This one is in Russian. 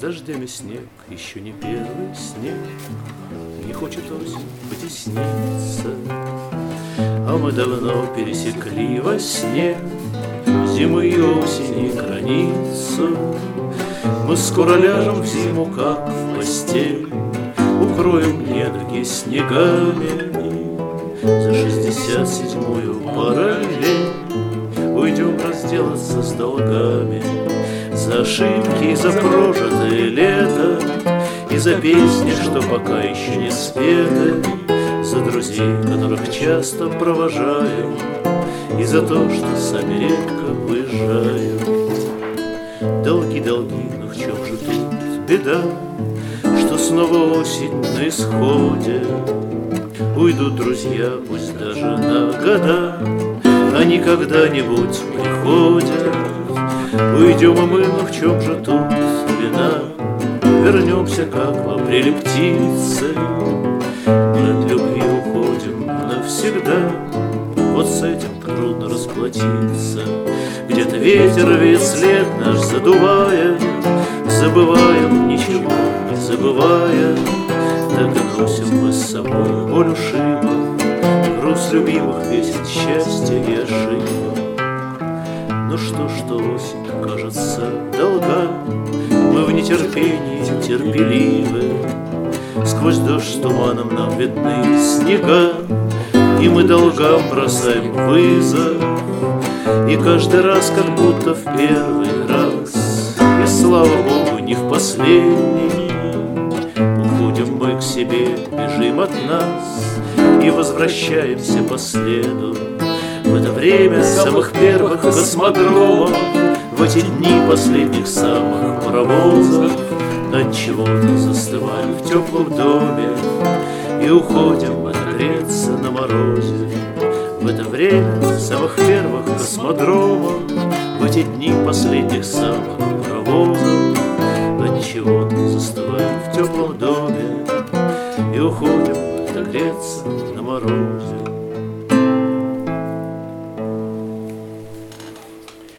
дождями снег, еще не первый снег, не хочет осень потесниться. А мы давно пересекли во сне зимы и осени границу. Мы скоро ляжем в зиму, как в постель, укроем недруги снегами. За 67-ю параллель уйдем разделаться с долгами. За ошибки и за прожитое лето, и за песни, что пока еще не спеты, за друзей, которых часто провожаем, и за то, что сами редко выезжаем. Долги, долги, но в чем же тут беда, что снова осень на исходе? Уйдут друзья, пусть даже на года, они когда-нибудь приходят. Уйдем и мы, но в чем же тут вина? Вернемся, как в апреле птицы, мы от любви уходим навсегда. Вот с этим трудно расплатиться. Где-то ветер весь след наш задувая, забываем, ничего не забывая. Так и носим мы с собой боль ушибов, груз любимых песен, счастья и ошибок. Ну что осень, кажется, долга, мы в нетерпении терпеливы. Сквозь дождь с туманом нам видны снега, и мы долгам бросаем вызов. И каждый раз, как будто в первый раз, и слава Богу, не в последний, уходим мы к себе, бежим от нас и возвращаемся по следу. В это время самых первых космодромов, в эти дни последних самых паровозов, отчего-то застываем в теплом доме и уходим отогреться на морозе. В это время самых первых космодромов, в эти дни последних самых паровозов, отчего-то застываем в теплом доме и уходим отогреться на морозе.